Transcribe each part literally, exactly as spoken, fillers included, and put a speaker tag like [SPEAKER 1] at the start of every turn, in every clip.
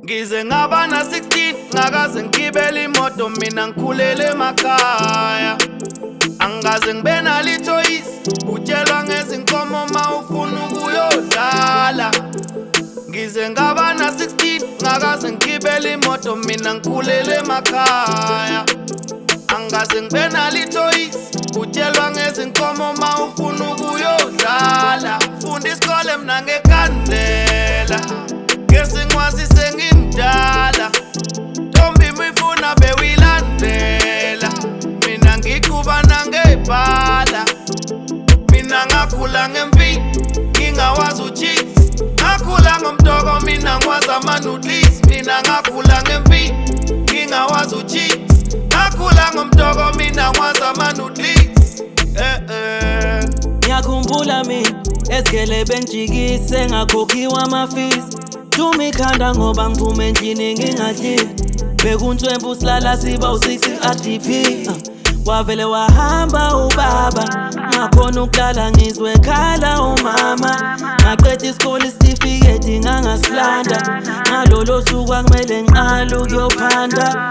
[SPEAKER 1] Ngize ngaba na sixteen ngakaze ngigibele imoto mina ngikhulele emakhaya. Angaze ngibe nalithoyisi utshelwa ngezinkomo mawufuna ukuyodlala. Ngize ngaba na sixteen ngakaze ngigibele imoto mina ngikhulele emakhaya. Angaze ngibe nalithoyisi utshelwa ngezinkomo mawufuna ukuyodlala. Funda isikole mina ngekhandlela ngesingwazi sengimdala. Ntombi mifuna bewilandela mina ngikuba nangebhala. Mina ngakhula ngempi ngingawazi ucheese. Ngakhula ngomdoko mina ngwazi ama-noodles. Mina ngakhula ngempi ngingawazi ucheese. Ngakhula ngomdoko mina ngwazi ama-noodles. Eh eh
[SPEAKER 2] Ngiyakhumbula mina esigele benjikise ngakhokhiwa ama-fees. Tumikhanda ngoba ngiphume endlini ngingadlile. Bekuntwempu silala siba u-six R D P. Wavele wahamba ubaba ngakhona ukulala ngizwe khala umama. Ngaqeda isikole isitifiketi ngangasilanda. Ngalolo suku akumele ngiqale ukuyophanda.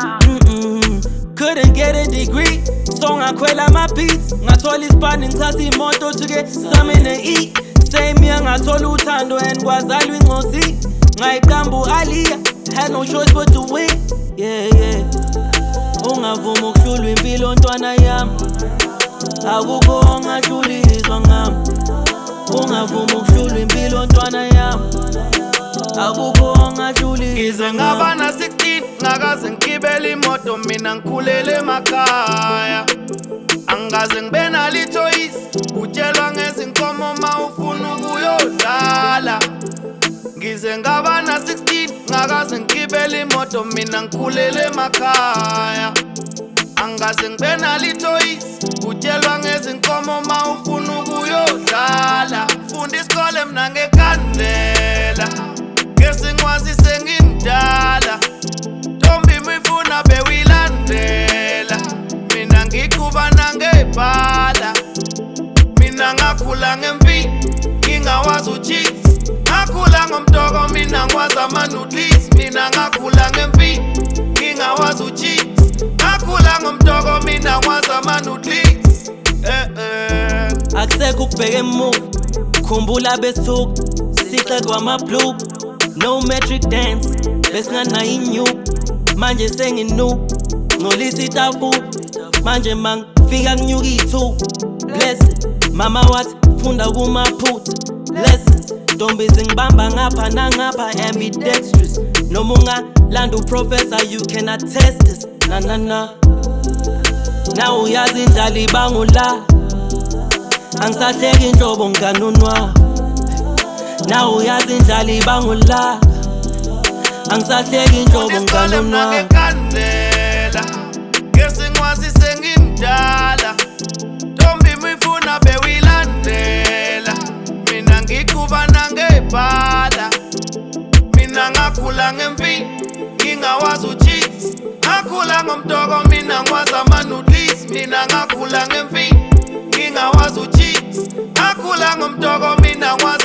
[SPEAKER 2] Couldn't get a degree, so ngakhwela ama-beats. Ngathola isipani ngithatha imoto to get something to eat. Same year ngathola uthando and kwazalwa ingosi. Ngayiqamba u-Aliyah, had no choice but to win. Yeah, yeah. Ungavuma ukuhlulwa impilo ntwana yami. Akukho ongahlulizwa ngami. Ungavuma ukuhlulwa impilo ntwana yami. Akukho ongahlulizwa.
[SPEAKER 1] Ngize ngaba na sixteen ngakaze ngigibele imoto mina ngikhulele emakhaya. Angaze ngibe nalithoyisi utshelwa ngezinkomo mawufuna ukuyodlala. Ngize ngaba na sixteen ngakaze ngigibele imoto mina ngikhulele emakhaya. Angaze ngibe nalithoyisi utshelwa ngezinkomo mawufuna ukuyodlala. Funda isikole mina ngekhandlela ngesingwazi sengimdala. Ntombi mifuna bewilandela mina ngikuba nangebhala. Mina ngakhula ngempi ngingawazi ucheese. Ngakhula ngomdoko mina ngwazi ama-noodles. Mina ngakhula ngempi ngingawazi ucheese. Ngakhula ngomdoko mina ngwazi ama-noodles. Eh eh
[SPEAKER 2] Akusekho ukubheka emuva, khumbula besuku sihle kwama-blue. No metric dance, besinganayo inyuku. Manje senginu ngolisa itafu. Manje mangifika kunyuka i-two. Blessed, mama wathi funda kumaphutha. Lessons, ntombi zingibamba ngapha nangapha ambidextrous. Noma ungalanda uprofessor you can attest this. Na na na na uyazi indlala ibangula. Angisahleki inhlobo ngikanunwa. Na uyazi indlala ibangula. Angisahleki inhlobo ngikanunwa.
[SPEAKER 1] ngekhandlela ngesingwazi sengimdala. Ntombi mifuna bewilandela mina ngikuba nangebhala. Mina ngakhula ngempi ngingawazi ucheese. Ngakhula ngomdoko mina ngwazi ama-noodles. Mina ngakhula ngempi ngingawazi ucheese. Ngakhula ngomdoko mina ngwazi